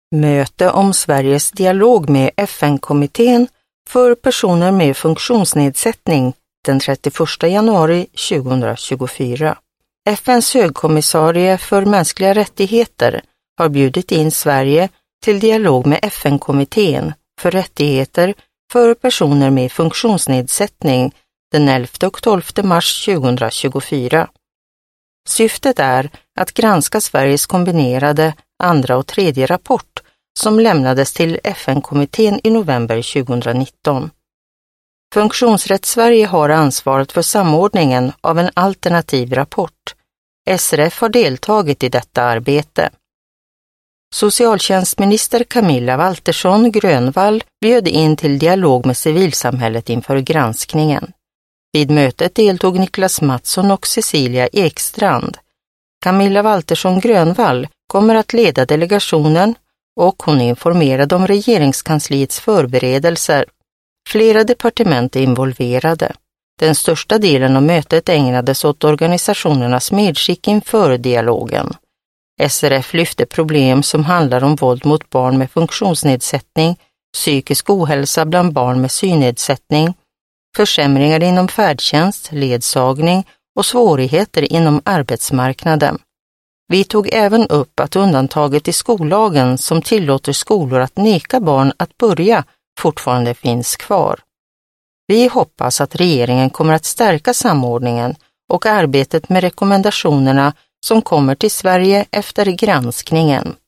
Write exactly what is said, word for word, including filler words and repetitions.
Möte om Sveriges dialog med F N-kommittén för personer med funktionsnedsättning den trettioförsta januari tjugohundratjugofyra. F N:s högkommissarie för mänskliga rättigheter har bjudit in Sverige till dialog med F N-kommittén för rättigheter för personer med funktionsnedsättning den elfte och tolfte mars tjugohundratjugofyra. Syftet är att granska Sveriges kombinerade andra och tredje rapport som lämnades till F N-kommittén i november tjugohundranitton. Funktionsrätt Sverige har ansvaret för samordningen av en alternativ rapport. S R F har deltagit i detta arbete. Socialtjänstminister Camilla Waltersson Grönvall bjöd in till dialog med civilsamhället inför granskningen. Vid mötet deltog Niklas Mattsson och Cecilia Ekstrand. Camilla Waltersson Grönvall kommer att leda delegationen och hon informerade om regeringskansliets förberedelser. Flera departement är involverade. Den största delen av mötet ägnades åt organisationernas medskick inför dialogen. S R F lyfte problem som handlar om våld mot barn med funktionsnedsättning, psykisk ohälsa bland barn med synnedsättning, försämringar inom färdtjänst, ledsagning och svårigheter inom arbetsmarknaden. Vi tog även upp att undantaget i skollagen som tillåter skolor att neka barn att börja fortfarande finns kvar. Vi hoppas att regeringen kommer att stärka samordningen och arbetet med rekommendationerna som kommer till Sverige efter granskningen.